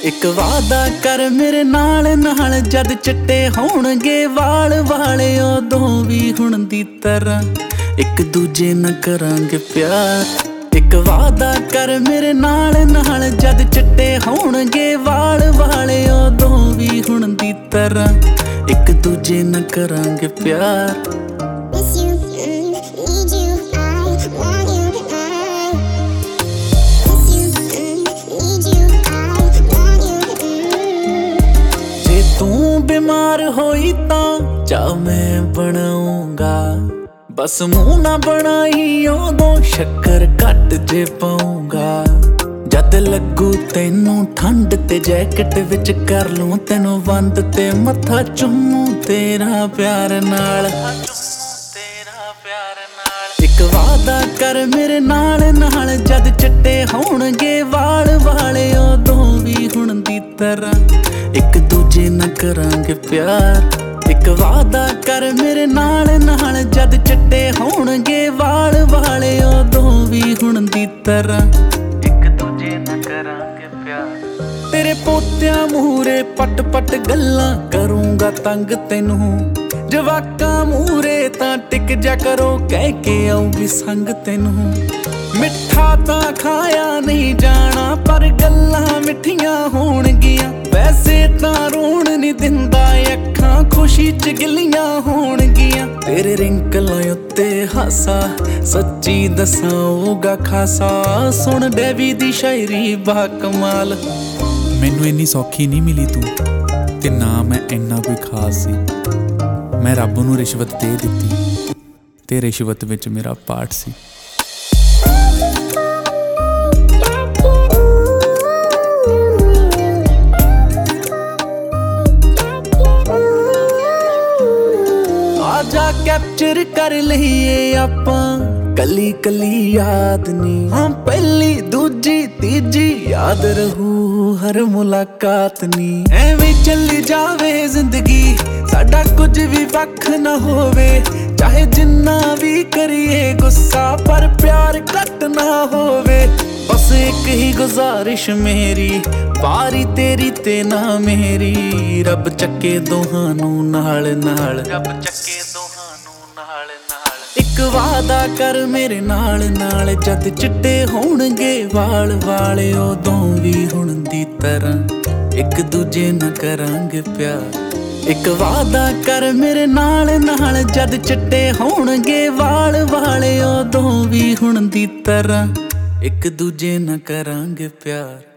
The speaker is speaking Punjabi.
ਇੱਕ ਵਾਦਾ ਕਰ ਮੇਰੇ ਨਾਲ ਨਾਲ, ਜਦ ਚਿੱਟੇ ਹੋਣਗੇ ਵਾਲ ਵਾਲੇ ਉਦੋਂ ਵੀ ਹੁਣ ਦੀ ਤਰ੍ਹਾਂ ਇੱਕ ਦੂਜੇ ਨਾਲ ਕਰਾਂਗੇ ਪਿਆਰ। ਇੱਕ ਵਾਦਾ ਕਰ ਮੇਰੇ ਨਾਲ ਨਾਲ, ਜਦ ਚਿੱਟੇ ਹੋਣਗੇ ਵਾਲ ਵਾਲੇ ਉਦੋਂ ਵੀ ਹੁਣ ਦੀ ਤਰ੍ਹਾਂ ਇੱਕ ਦੂਜੇ ਨਾਲ ਕਰਾਂਗੇ ਪਿਆਰ। ਤੂੰ ਬਿਮਾਰ ਹੋਈ ਤਾਂ ਚਾਹ ਮੈਂ ਬਣਾਉਂਗਾ, ਬਸ ਮੂੰਹ ਨਾ ਬਣਾਈ ਉਦੋਂ ਸ਼ੱਕਰ ਘੱਟ ਜੇ ਪਾਉਂਗਾ। ਜਦ ਲੱਗੂ ਤੈਨੂੰ ਠੰਡ ਤੇ ਜੈਕਟ ਵਿੱਚ ਕਰ ਲੂੰ ਤੈਨੂੰ ਬੰਦ ਤੇ ਮੱਥਾ ਚੁੰਮੂ ਤੇਰਾ ਪਿਆਰ ਨਾਲ। ਇੱਕ ਵਾਦਾ ਕਰ ਮੇਰੇ ਨਾਲ ਨਾਲ, ਜਦ ਚਿੱਟੇ ਹੋਣਗੇ ਵਾਲ ਵਾਲੇ ਉਦੋਂ ਵੀ ਹੁਣ ਦੀ ਤਰ੍ਹਾਂ ਇੱਕ ਦੂਜੇ ਨਾਲ ਕਰਾਂਗੇ ਪਿਆਰ। ਇੱਕ ਵਾਦਾ ਕਰ ਮੇਰੇ ਨਾਲ ਨਾਲ, ਜਦ ਚਿੱਟੇ ਹੋਣਗੇ ਵਾਲ ਵਾਲੇ ਉਦੋਂ ਵੀ ਹੁਣ ਦੀ ਤਰ੍ਹਾਂ ਇੱਕ ਦੂਜੇ ਨਾਲ ਕਰਾਂਗੇ ਪਿਆਰ। ਤੇਰੇ ਪੋਤਿਆਂ ਮੂਹਰੇ ਪਟ ਪਟ ਗੱਲਾਂ ਕਰੂੰਗਾ ਤੰਗ ਤੈਨੂੰ, ਜਵਾਕਾਂ ਮੂਹਰੇ ਤਾਂ ਟਿਕ ਜਾ ਕਰੋ ਕਹਿ ਕੇ ਆਊਗੀ ਸੰਗ ਤੈਨੂੰ। ਮਿੱਠਾ ਤਾਂ ਖਾਇਆ ਨਹੀਂ ਜਾਣਾ ਪਰ ਗੱਲਾਂ ਮਿੱਠੀਆਂ ਹੋਣਗੀਆਂ, ਵੈਸੇ ਤਾਂ ਰੋਣ ਨਹੀਂ ਦਿੰਦਾ ਅੱਖਾਂ ਖੁਸ਼ੀ ਚ ਗਿੱਲੀਆਂ ਹੋਣਗੀਆਂ। ਤੇਰੇ ਰਿੰਕਲਾਂ ਉੱਤੇ ਹਾਸਾ ਸੱਚੀ ਦਸਾਊਗਾ ਖਾਸਾ, ਸੁਣ ਡੈਵੀ ਦੀ ਸ਼ਾਇਰੀ ਬਾ ਕਮਾਲ। ਮੈਨੂੰ ਇੰਨੀ ਸੌਖੀ ਨਹੀਂ ਮਿਲੀ ਤੂੰ ਤੇ ਨਾ ਮੈਂ ਇੰਨਾ ਕੋਈ ਖਾਸ ਸੀ। ਮੈਂ ਰੱਬ ਨੂੰ ਰਿਸ਼ਵਤ ਦੇ ਦਿੱਤੀ ਤੇ ਰਿਸ਼ਵਤ ਵਿੱਚ ਮੇਰਾ ਪਾਰਟ ਸੀ। ਆਜਾ ਕੈਪਚਰ ਕਰ ਲਈਏ ਆਪਾਂ ਕੱਲੀ ਕੱਲੀ ਯਾਦ ਨੀ, ਹਾਂ ਪਹਿਲੀ ਦੂਜੀ ਤੀਜੀ ਯਾਦ ਰਹੂ ਹਰ ਮੁਲਾਕਾਤ ਨੀ। ਐਵੇਂ ਚੱਲੀ ਜਾਵੇ ਜ਼ਿੰਦਗੀ ਸਾਡਾ ਕੁਝ ਵੀ ਵੱਖ ਨਾ ਹੋਵੇ, ਚਾਹੇ ਜਿੰਨਾ ਵੀ ਕਰੀਏ ਗੁੱਸਾ ਪਰ ਪਿਆਰ ਘੱਟ ਨਾ ਹੋਵੇ। ਬਸ ਇੱਕ ਹੀ ਗੁਜ਼ਾਰਿਸ਼ ਮੇਰੀ, ਵਾਰੀ ਤੇਰੀ ਤੇ ਨਾ ਮੇਰੀ, ਰੱਬ ਚੱਕੇ ਦੋਹਾਂ ਨੂੰ ਨਾਲ ਨਾਲ, ਰੱਬ ਚੱਕੇ ਦੋਹਾਂ ਨੂੰ ਨਾਲ ਨਾਲ। ਇੱਕ ਵਾਦਾ ਕਰ ਮੇਰੇ ਨਾਲ ਨਾਲ, ਜਦ ਚਿੱਟੇ ਹੋਣਗੇ ਵਾਲ ਵਾਲੇ ਉਦੋਂ ਵੀ ਹੁਣ ਦੀ ਤਰ੍ਹਾਂ ਇੱਕ ਦੂਜੇ ਨਾਲ ਕਰਾਂਗੇ ਪਿਆਰ। ਇੱਕ ਵਾਦਾ ਕਰ ਮੇਰੇ ਨਾਲ ਨਾਲ, ਜਦ ਚਿੱਟੇ ਹੋਣਗੇ ਵਾਲ ਵਾਲੇ ਉਦੋਂ ਵੀ ਹੁਣ ਦੀ ਤਰ੍ਹਾਂ ਇੱਕ ਦੂਜੇ ਨਾਲ ਕਰਾਂਗੇ ਪਿਆਰ।